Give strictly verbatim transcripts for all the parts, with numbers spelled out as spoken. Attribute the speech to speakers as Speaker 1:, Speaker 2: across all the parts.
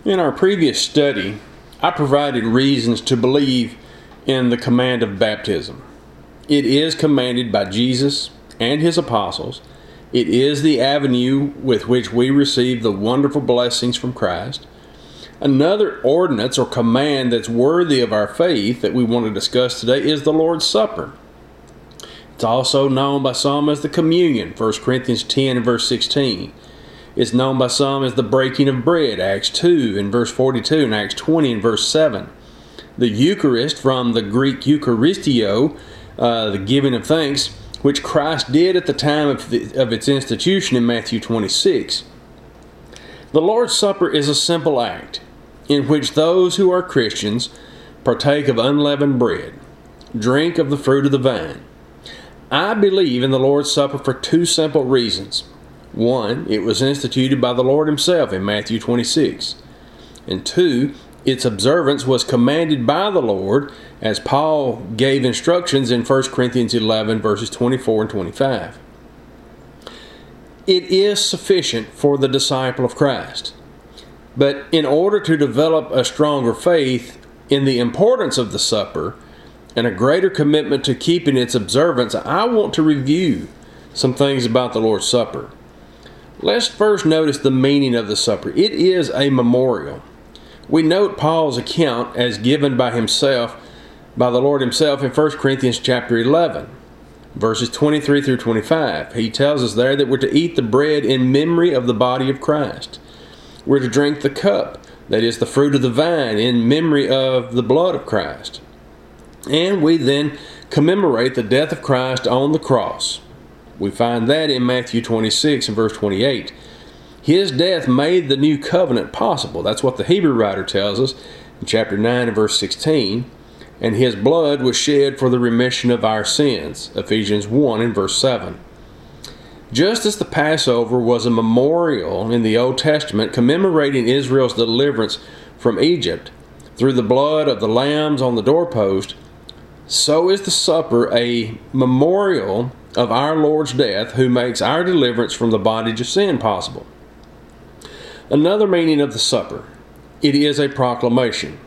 Speaker 1: In our previous study, I provided reasons to believe in the command of baptism. It is commanded by Jesus and his apostles. It is the avenue with which we receive the wonderful blessings from Christ. Another ordinance or command that's worthy of our faith that we want to discuss today is the Lord's Supper. It's also known by some as the communion, First Corinthians ten and verse sixteen. It's known by some as the breaking of bread, Acts two and verse forty-two and Acts twenty and verse seven. The Eucharist, from the Greek Eucharistio, uh, the giving of thanks, which Christ did at the time of, the, of its institution in Matthew twenty-six. The Lord's Supper is a simple act in which those who are Christians partake of unleavened bread, drink of the fruit of the vine. I believe in the Lord's Supper for two simple reasons. One, it was instituted by the Lord himself in Matthew twenty-six. And two, its observance was commanded by the Lord as Paul gave instructions in First Corinthians eleven verses twenty-four and twenty-five. It is sufficient for the disciple of Christ. But in order to develop a stronger faith in the importance of the supper and a greater commitment to keeping its observance, I want to review some things about the Lord's Supper. Let's first notice the meaning of the supper. It is a memorial. We note Paul's account as given by himself, by the Lord himself in First Corinthians chapter eleven, verses twenty-three through twenty-five. He tells us there that we're to eat the bread in memory of the body of Christ. We're to drink the cup, that is the fruit of the vine, in memory of the blood of Christ. And we then commemorate the death of Christ on the cross. We find that in Matthew twenty-six and verse twenty-eight. His death made the new covenant possible. That's what the Hebrew writer tells us in chapter nine and verse sixteen. And his blood was shed for the remission of our sins. Ephesians one and verse seven. Just as the Passover was a memorial in the Old Testament commemorating Israel's deliverance from Egypt through the blood of the lambs on the doorpost, so is the supper a memorial of our Lord's death, who makes our deliverance from the bondage of sin possible. Another meaning of the supper, it is a proclamation.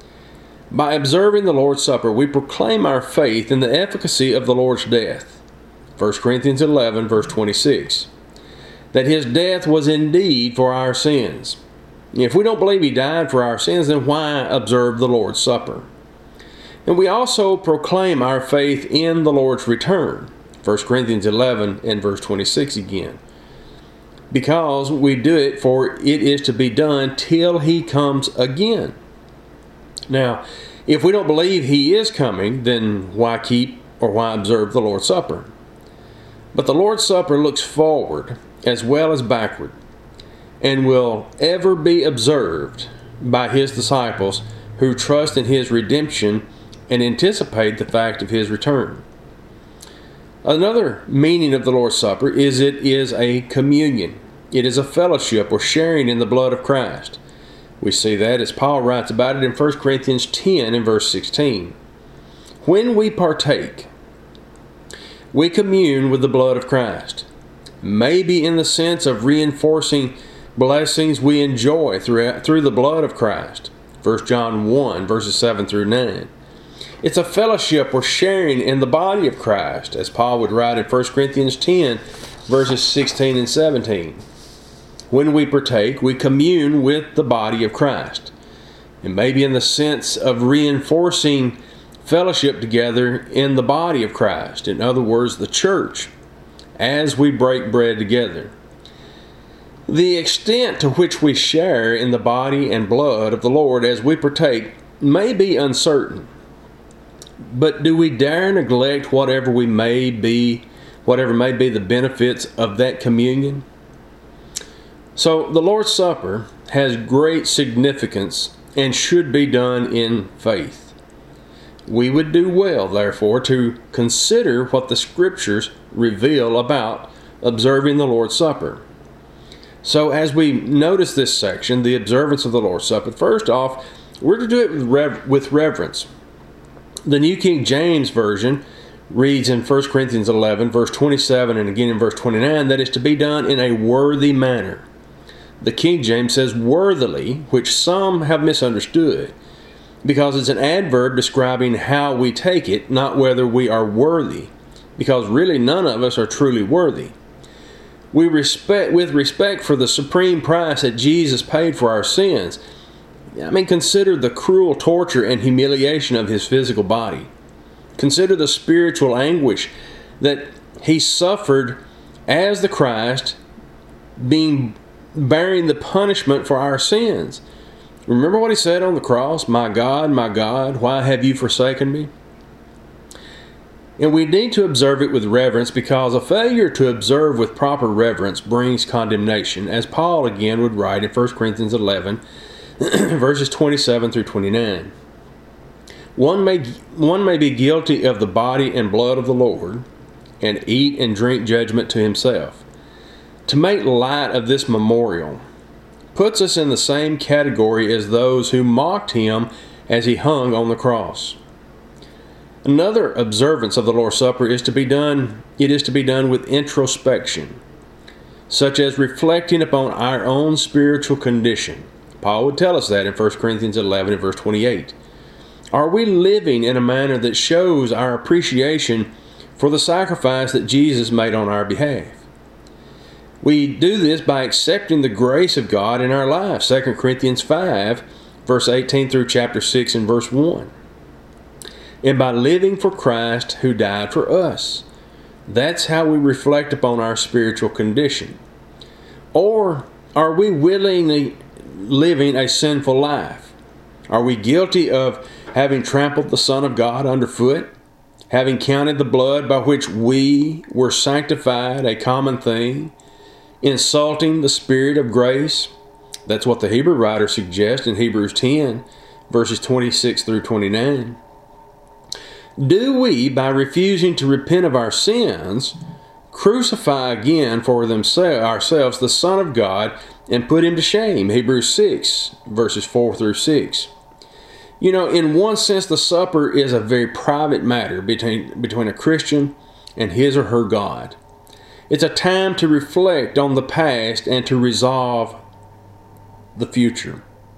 Speaker 1: By observing the Lord's Supper, we proclaim our faith in the efficacy of the Lord's death. First Corinthians eleven, verse twenty-six. That his death was indeed for our sins. If we don't believe he died for our sins, then why observe the Lord's Supper? And we also proclaim our faith in the Lord's return. First Corinthians eleven and verse twenty-six again. Because we do it, for it is to be done till he comes again. Now, if we don't believe he is coming, then why keep or why observe the Lord's Supper? But the Lord's Supper looks forward as well as backward, and will ever be observed by his disciples who trust in his redemption and anticipate the fact of his return. Another meaning of the Lord's Supper is it is a communion. It is a fellowship or sharing in the blood of Christ. We see that as Paul writes about it in First Corinthians ten and verse sixteen. When we partake, we commune with the blood of Christ, maybe in the sense of reinforcing blessings we enjoy through, through the blood of Christ. First John one verses seven through nine. It's a fellowship or sharing in the body of Christ, as Paul would write in First Corinthians ten, verses sixteen and seventeen. When we partake, we commune with the body of Christ. And maybe in the sense of reinforcing fellowship together in the body of Christ. In other words, the church, as we break bread together. The extent to which we share in the body and blood of the Lord as we partake may be uncertain. But do we dare neglect whatever we may be, whatever may be the benefits of that communion? So the Lord's Supper has great significance and should be done in faith. We would do well, therefore, to consider what the Scriptures reveal about observing the Lord's Supper. So as we notice this section, the observance of the Lord's Supper, first off, we're to do it with, rever- with reverence. The New King James Version reads in First Corinthians eleven, verse twenty-seven, and again in verse twenty-nine, that it's to be done in a worthy manner. The King James says worthily, which some have misunderstood, because it's an adverb describing how we take it, not whether we are worthy, because really none of us are truly worthy. We respect, with respect for the supreme price that Jesus paid for our sins, I mean, consider the cruel torture and humiliation of his physical body. Consider the spiritual anguish that he suffered as the Christ, being bearing the punishment for our sins. Remember what he said on the cross? My God, my God, why have you forsaken me? And we need to observe it with reverence, because a failure to observe with proper reverence brings condemnation, as Paul again would write in First Corinthians eleven, verses twenty-seven through twenty-nine. One may, one may be guilty of the body and blood of the Lord, and eat and drink judgment to himself. To make light of this memorial puts us in the same category as those who mocked him as he hung on the cross. Another observance of the Lord's Supper is to be done, it is to be done with introspection, such as reflecting upon our own spiritual condition. Paul would tell us that in First Corinthians eleven and verse twenty-eight. Are we living in a manner that shows our appreciation for the sacrifice that Jesus made on our behalf? We do this by accepting the grace of God in our lives. Second Corinthians five, verse eighteen through chapter six and verse one. And by living for Christ who died for us. That's how we reflect upon our spiritual condition. Or are we willingly living a sinful life? Are we guilty of having trampled the Son of God underfoot? Having counted the blood by which we were sanctified a common thing? Insulting the Spirit of grace? That's what the Hebrew writer suggests in Hebrews ten, verses twenty-six through twenty-nine. Do we, by refusing to repent of our sins, crucify again for themselves, ourselves the Son of God and put him to shame? Hebrews six, verses four through six. You know, in one sense, the supper is a very private matter between, between a Christian and his or her God. It's a time to reflect on the past and to resolve the future.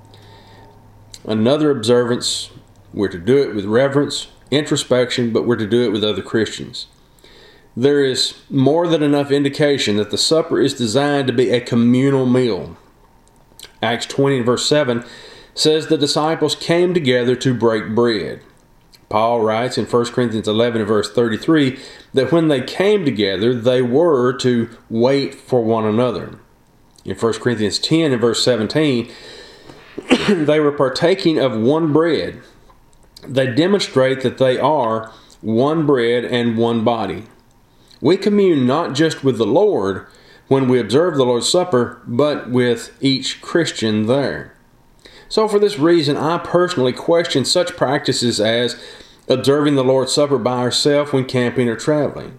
Speaker 1: Another observance, we're to do it with reverence, introspection, but we're to do it with other Christians. There is more than enough indication that the supper is designed to be a communal meal. Acts twenty and verse seven says the disciples came together to break bread. Paul writes in First Corinthians eleven and verse thirty-three that when they came together, they were to wait for one another. In First Corinthians ten and verse seventeen, they were partaking of one bread. They demonstrate that they are one bread and one body. We commune not just with the Lord when we observe the Lord's Supper, but with each Christian there. So for this reason, I personally question such practices as observing the Lord's Supper by ourselves when camping or traveling,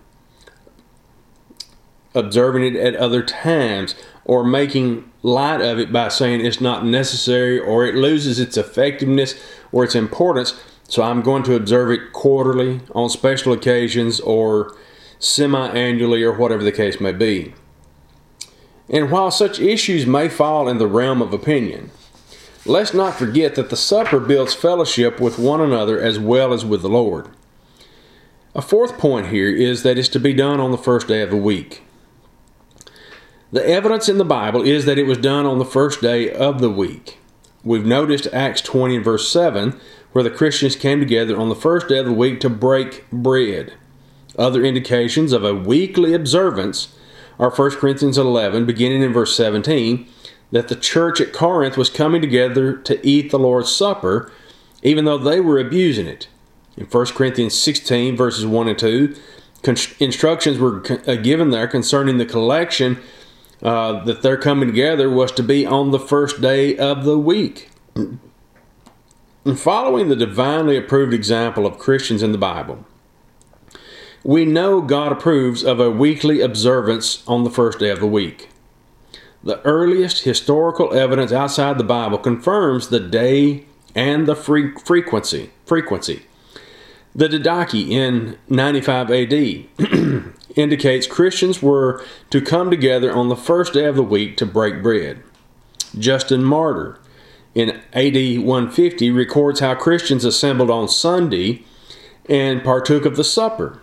Speaker 1: observing it at other times, or making light of it by saying it's not necessary, or it loses its effectiveness or its importance, so I'm going to observe it quarterly, on special occasions, or semi-annually, or whatever the case may be. And while such issues may fall in the realm of opinion, let's not forget that the supper builds fellowship with one another as well as with the Lord. A fourth point here is that it's to be done on the first day of the week. The evidence in the Bible is that it was done on the first day of the week. We've noticed Acts twenty and verse seven, where the Christians came together on the first day of the week to break bread. Other indications of a weekly observance are First Corinthians eleven, beginning in verse seventeen, that the church at Corinth was coming together to eat the Lord's Supper, even though they were abusing it. In First Corinthians sixteen, verses one and two, instructions were given there concerning the collection uh, that they're coming together was to be on the first day of the week. And following the divinely approved example of Christians in the Bible, we know God approves of a weekly observance on the first day of the week. The earliest historical evidence outside the Bible confirms the day and the fre- frequency. frequency. The Didache in ninety-five A D indicates Christians were to come together on the first day of the week to break bread. Justin Martyr in A D one fifty records how Christians assembled on Sunday and partook of the supper.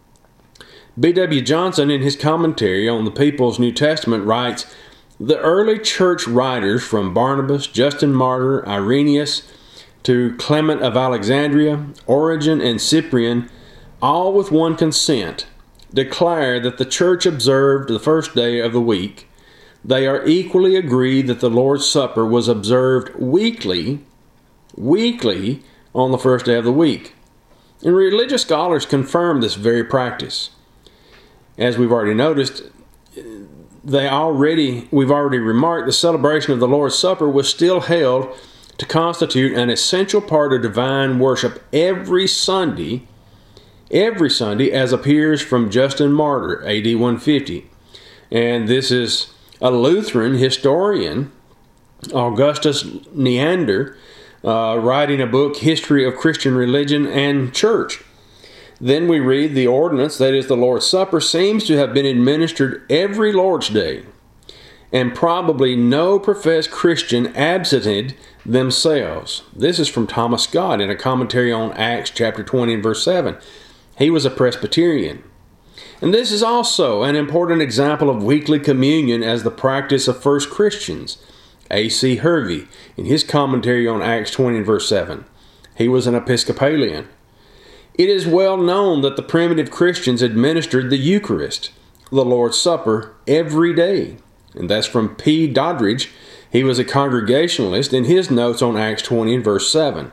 Speaker 1: B W Johnson, in his commentary on the People's New Testament, writes, "The early church writers, from Barnabas, Justin Martyr, Irenaeus, to Clement of Alexandria, Origen, and Cyprian, all with one consent, declare that the church observed the first day of the week. They are equally agreed that the Lord's Supper was observed weekly, weekly on the first day of the week." And religious scholars confirm this very practice. As we've already noticed, they already, we've already remarked, the celebration of the Lord's Supper was still held to constitute an essential part of divine worship every Sunday, every Sunday, as appears from Justin Martyr, A D one fifty. And this is a Lutheran historian, Augustus Neander, uh, writing a book, History of Christian Religion and Church. Then we read the ordinance, that is the Lord's Supper, seems to have been administered every Lord's Day, and probably no professed Christian absented themselves. This is from Thomas Scott in a commentary on Acts chapter twenty and verse seven. He was a Presbyterian. And this is also an important example of weekly communion as the practice of first Christians. A C Hervey, in his commentary on Acts twenty and verse seven. He was an Episcopalian. It is well known that the primitive Christians administered the Eucharist, the Lord's Supper, every day. And that's from P. Doddridge. He was a Congregationalist in his notes on Acts twenty and verse seven.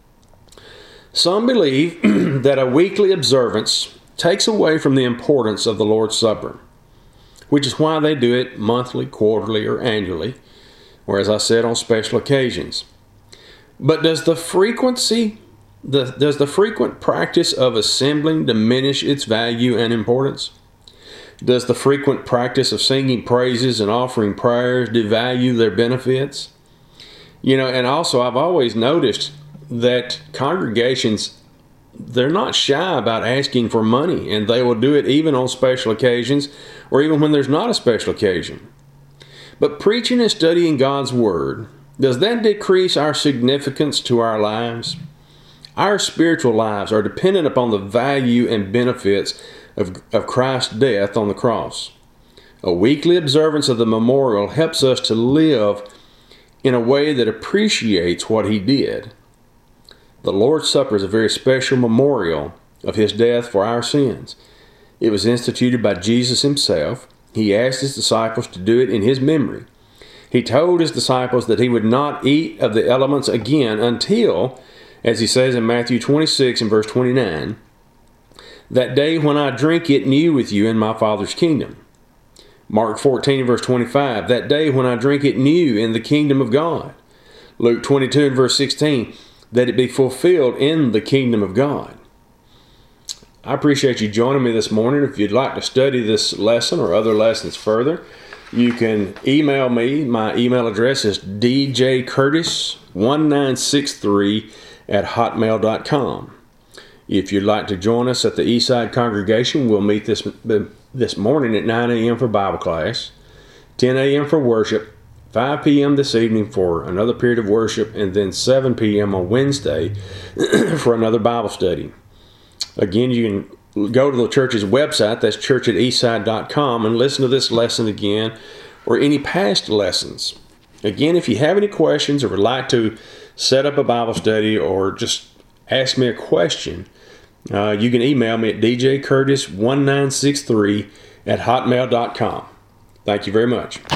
Speaker 1: Some believe that a weekly observance takes away from the importance of the Lord's Supper, which is why they do it monthly, quarterly, or annually, or as I said, on special occasions. But does the frequency The, does the frequent practice of assembling diminish its value and importance? Does the frequent practice of singing praises and offering prayers devalue their benefits? You know, and also I've always noticed that congregations, they're not shy about asking for money, and they will do it even on special occasions or even when there's not a special occasion. But preaching and studying God's Word, does that decrease our significance to our lives? Our spiritual lives are dependent upon the value and benefits of, of Christ's death on the cross. A weekly observance of the memorial helps us to live in a way that appreciates what He did. The Lord's Supper is a very special memorial of His death for our sins. It was instituted by Jesus Himself. He asked His disciples to do it in His memory. He told His disciples that He would not eat of the elements again until, as He says in Matthew twenty-six and verse twenty-nine, "That day when I drink it new with you in my Father's kingdom." Mark fourteen and verse twenty-five, "That day when I drink it new in the kingdom of God." Luke twenty-two and verse sixteen, "That it be fulfilled in the kingdom of God." I appreciate you joining me this morning. If you'd like to study this lesson or other lessons further, you can email me. My email address is d j curtis one nine six three at hotmail dot com. If you'd like to join us at the Eastside congregation, we'll meet this this morning at nine a.m. for Bible class, ten a.m. for worship, five p.m. this evening for another period of worship, and then seven p.m. on Wednesday for another Bible study. Again, you can go to the church's website, that's church at eastside dot com, and listen to this lesson again or any past lessons. Again, if you have any questions or would like to set up a Bible study or just ask me a question, uh, you can email me at d j curtis one nine six three at hotmail dot com. Thank you very much.